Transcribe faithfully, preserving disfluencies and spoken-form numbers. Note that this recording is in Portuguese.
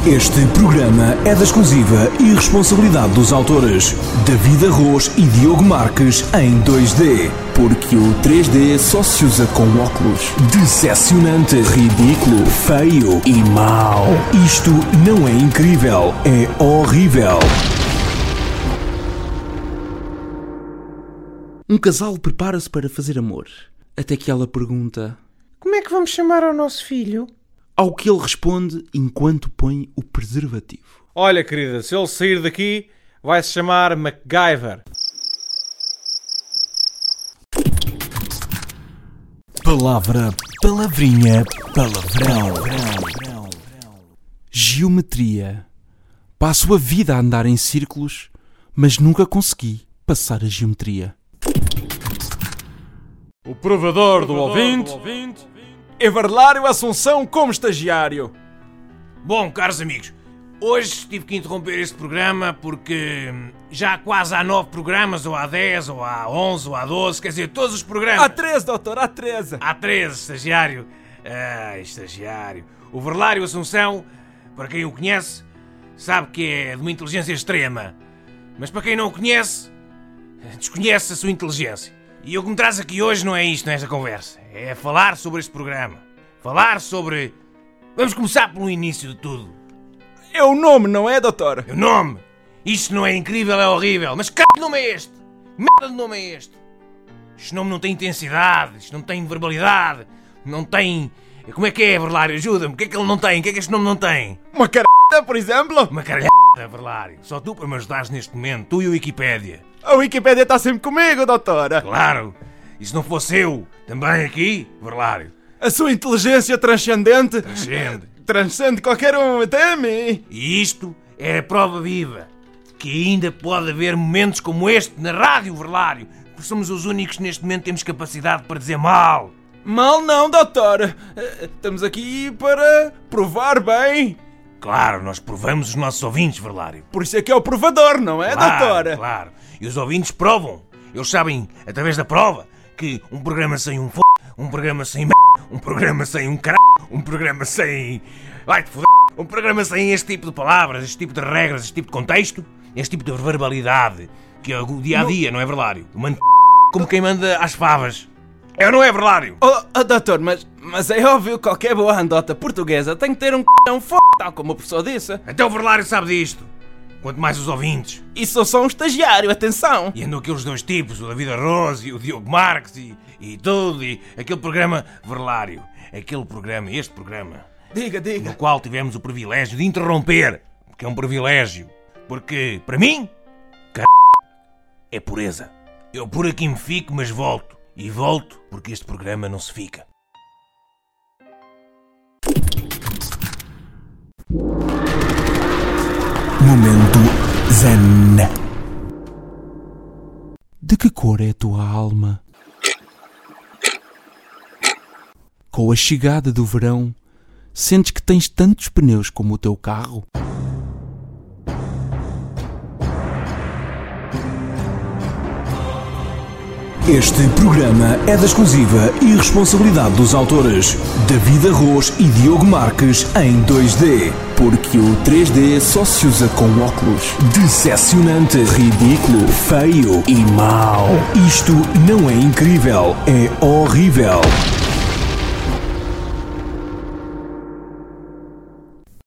Este programa é da exclusiva e responsabilidade dos autores David Arroz e Diogo Marques em dois D, porque o três D só se usa com óculos. Decepcionante, ridículo, feio e mau. Isto não é incrível, é horrível. Um casal prepara-se para fazer amor, até que ela pergunta: como é que vamos chamar ao nosso filho? Ao que ele responde enquanto põe o preservativo: olha, querida, se ele sair daqui, vai-se chamar MacGyver. Palavra, palavrinha, palavrão. Geometria. Passo a vida a andar em círculos, mas nunca consegui passar a geometria. O provador do ouvinte é Varlário Assunção como estagiário. Bom, caros amigos, hoje tive que interromper este programa porque já quase há nove programas, ou há dez, ou há onze, ou há doze, quer dizer, todos os programas. Há treze, doutor, há treze. Há treze, estagiário. Ah, estagiário. O Varlário Assunção, para quem o conhece, sabe que é de uma inteligência extrema. Mas para quem não o conhece, desconhece a sua inteligência. E o que me traz aqui hoje não é isto, nesta conversa. É falar sobre este programa. Falar sobre... Vamos começar pelo início de tudo. É o nome, não é, doutor? É o nome. Isto não é incrível, é horrível. Mas que c... nome é este? Merda de nome é este? Este nome não tem intensidade. Isto não tem verbalidade. Não tem... Como é que é, Varlário? Ajuda-me. O que é que ele não tem? O que é que este nome não tem? Uma caralhada, por exemplo? Uma caralhada, Varlário. Só tu para me ajudares neste momento. Tu e o Wikipédia. A Wikipédia está sempre comigo, doutora. Claro. E se não fosse eu, também aqui, Varlário? A sua inteligência transcendente... Transcende. Transcende qualquer um, até a mim. E isto é a prova viva que ainda pode haver momentos como este na rádio, Varlário. Porque somos os únicos que neste momento temos capacidade para dizer mal. Mal não, doutor. Estamos aqui para provar bem. Claro, nós provamos os nossos ouvintes, Varlário. Por isso é que é o provador, não é, claro, doutora? Claro. E os ouvintes provam. Eles sabem, através da prova, que um programa sem um f... um programa sem m... um programa sem um caralho, um programa sem... vai-te foder, um programa sem este tipo de palavras, este tipo de regras, este tipo de contexto, este tipo de verbalidade, que é o dia-a-dia, não, não é, Varlário? Manda como quem manda às favas. É ou não é, Varlário? Oh, oh doutor, mas, mas é óbvio que qualquer boa andota portuguesa tem que ter um c******, f***, tal como o professor disse. Até o Varlário sabe disto. Quanto mais os ouvintes. E sou só um estagiário, atenção. E andam aqueles dois tipos, o David Arroz e o Diogo Marques e, e tudo, e aquele programa Varlário. Aquele programa, este programa. Diga, diga. No qual tivemos o privilégio de interromper. Porque é um privilégio. Porque, para mim, c... é pureza. Eu por aqui me fico, mas volto. E volto porque este programa não se fica. Momento Zen. De que cor é a tua alma? Com a chegada do verão, sentes que tens tantos pneus como o teu carro? Este programa é da exclusiva e responsabilidade dos autores David Arroz e Diogo Marques em dois D, porque o três D só se usa com óculos. Decepcionante, ridículo, feio e mau. Isto não é incrível, é horrível.